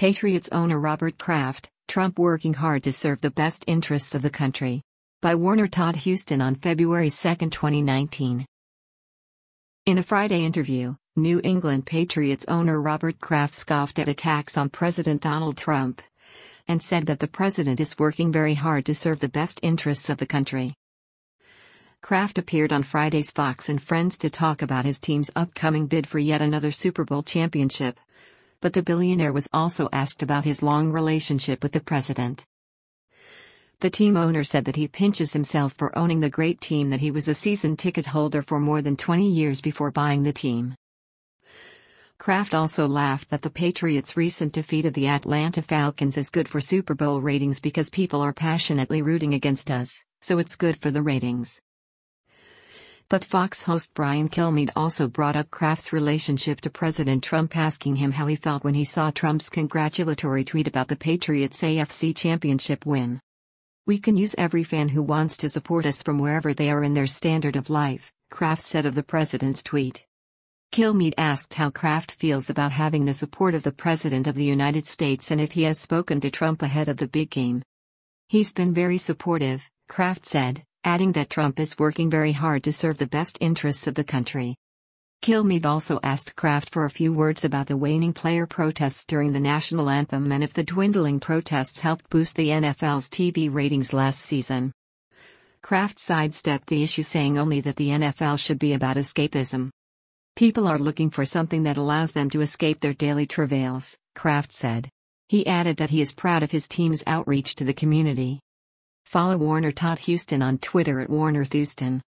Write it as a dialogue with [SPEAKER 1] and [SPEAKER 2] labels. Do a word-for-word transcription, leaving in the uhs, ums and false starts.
[SPEAKER 1] Patriots owner Robert Kraft, Trump working hard to serve the best interests of the country. By Warner Todd Huston on February second, twenty nineteen. In a Friday interview, New England Patriots owner Robert Kraft scoffed at attacks on President Donald Trump and said that the president is working very hard to serve the best interests of the country. Kraft appeared on Friday's Fox and Friends to talk about his team's upcoming bid for yet another Super Bowl championship, but the billionaire was also asked about his long relationship with the president. The team owner said that he pinches himself for owning the great team that he was a season ticket holder for more than twenty years before buying the team. Kraft also laughed that the Patriots' recent defeat of the Atlanta Falcons is good for Super Bowl ratings because people are passionately rooting against us, so it's good for the ratings. But Fox host Brian Kilmeade also brought up Kraft's relationship to President Trump, asking him how he felt when he saw Trump's congratulatory tweet about the Patriots' A F C Championship win. "We can use every fan who wants to support us from wherever they are in their standard of life," Kraft said of the president's tweet. Kilmeade asked how Kraft feels about having the support of the President of the United States and if he has spoken to Trump ahead of the big game. "He's been very supportive," Kraft said, adding that Trump is working very hard to serve the best interests of the country. Kilmeade also asked Kraft for a few words about the waning player protests during the national anthem and if the dwindling protests helped boost the N F L's T V ratings last season. Kraft sidestepped the issue, saying only that the N F L should be about escapism. "People are looking for something that allows them to escape their daily travails," Kraft said. He added that he is proud of his team's outreach to the community. Follow Warner Todd Huston on Twitter at Warner Thuston.